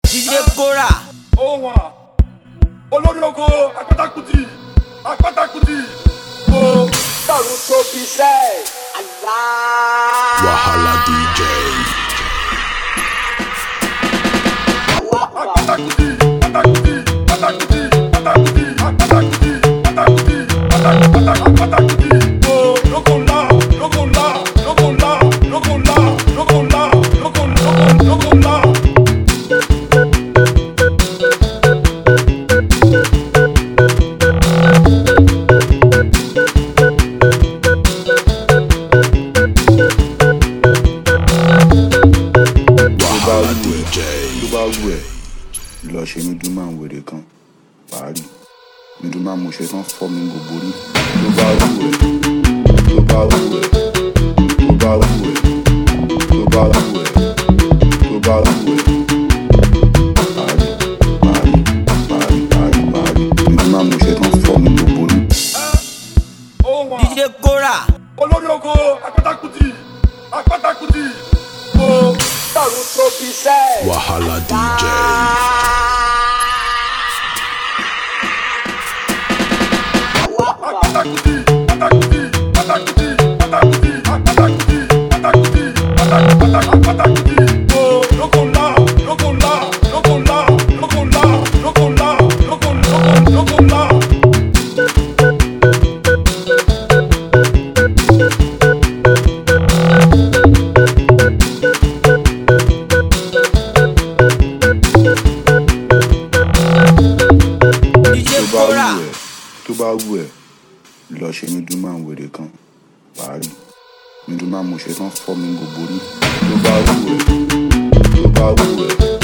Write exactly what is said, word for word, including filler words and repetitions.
D J Kora. Ó wà olórí oko Apátákùtì Apátákùtì ó dàrú tó fi sẹ́ Wahala D J. Apátákùtì Apátákùtì Apátákùtì Apátákùtì Apátákùtì Apátákùtì Apátákùtì ó lóko ńlá lóko ńlá lóko ńlá lóko ńlá lóko ńlá lóko ńlá lóko ńlá. Lọ ṣe mídùmá wèrè kan parí mídùmá mo ṣe tán fọ́ mi gbogbo rí ló bá wù ẹ́ ló bá wù ẹ́ ló bá wù ẹ́ ló bá wù ẹ́ ló bá wù ẹ́ parí parí parí parí parí mídùmá mo ṣe tán fọ́ mi gbogbo rí. D J Kora. Olórí oko Apátákùtì Apátákùtì ó dàrú tó fi sẹ́. Wahala D J. Apátákùtì Apátákùtì Apátákùtì Apátákùtì Apátákùtì Apátákùtì Apátákùtì ó lóko ńlá lóko ńlá lóko ńlá lóko ńlá lóko ńlá lóko ńlá lóko ńlá. D J Kora. tó bá wù ẹ́ lọ ṣe mídùmá wèrè kan parí mídùmá mo ṣe tán fọ́ mi gbogbo rí ló bá wù ẹ́ ló bá wù ẹ́.